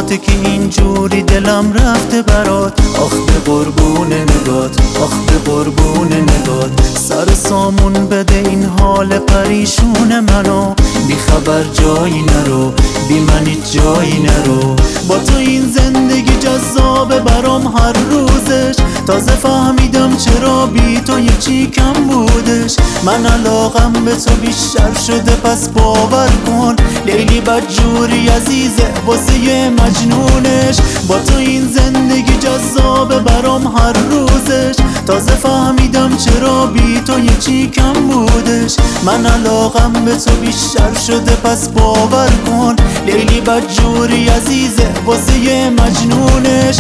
وقتی که اینجوری دلم رفته برات. آخ به قربون نگات، آخ به قربون نگات. سر سامون بده این حال پریشون منو. بی خبر جایی نرو، بی منی جایی نرو. با تو این زندگی جذابه برام هر روزش. تازه فهمیدم چرا بی تو یه چی کم بودش. من علاقم به تو بیشتر شده پس باور کن. لیلی بدجوری عزیزه واسه یه مجنونش. با تو این زندگی جذابه برام هر روزش. تازه فهمیدم چرا بی تو یه چی کم بودش. من علاقم به تو بیشتر شده پس باور کن. لیلی بدجوری عزیزه واسه یه مجنونش.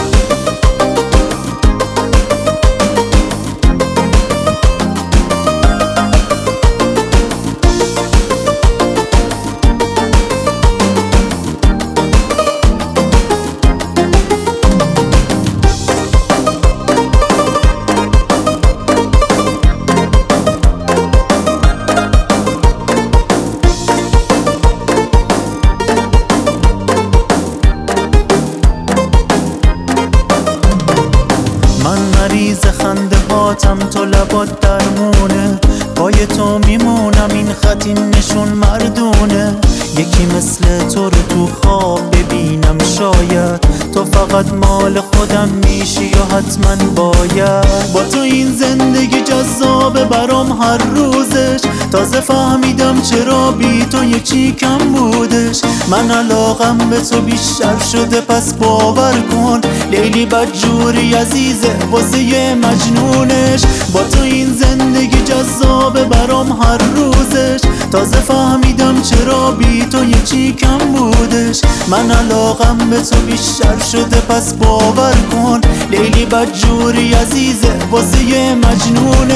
مریض خنده هاتم تو لبات درمونه. پای تو میمونم این خط این نشون مردونه. یکی مثل تو رو تو خواب ببینم شاید. تو فقط مال خودم میشی یا حتما باید. با تو این زندگی جذابه برام هر روزش. تازه فهمیدم چرا بی تو یه چی کم بودش. من علاقم به تو بیشتر شده پس باور کن. لیلی بدجوری عزیزه واسه یه مجنونش. با تو این زندگی جذابه برام هر روزش. تازه فهمیدم چرا بی تو یه چی کم بودش. من علاقم به تو بیشتر شده پس باور کن. لیلی بدجوری عزیزه واسه یه مجنونش.